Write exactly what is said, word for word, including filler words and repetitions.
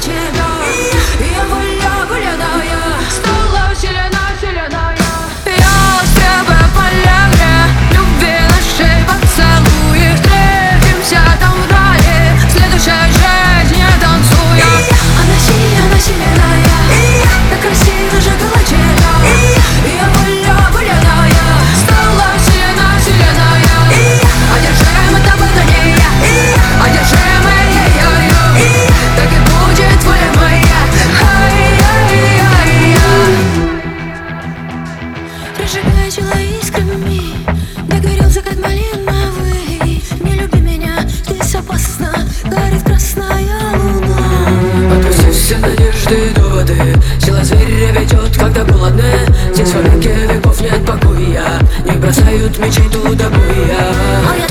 тебя. И я воля валяная стала вселенная, вселенная. Я с тобой полягре, любви нашей поцелуи. Встретимся там в рае, в следующей жизни танцуя. Она синяя, она сильная, так красиво жгла тебя. И я воля валяная стала вселенная, вселенная. Одержимы тобой до ней, одержимы ею. Так и будет воля моя. Прожигай тело искрами, догорел закат малиновый. Не люби меня, здесь опасно, горит красная луна. Отпусти все надежды и доводы, сила зверя ведет, когда голодны. Здесь во веки веков нет покоя, не бросают мечей туда боя.